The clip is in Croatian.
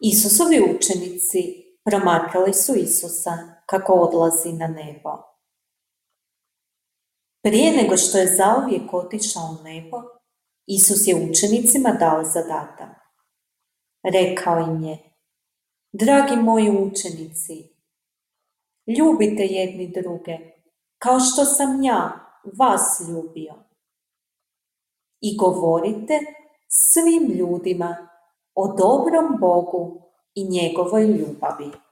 Isusovi učenici promatrali su Isusa kako odlazi na nebo. Prije nego što je zauvijek otišao u nebo, Isus je učenicima dao zadatak. Rekao im je: dragi moji učenici, ljubite jedni druge, kao što sam ja vas ljubio. I govorite svim ljudima o dobrom Bogu i njegovoj ljubavi.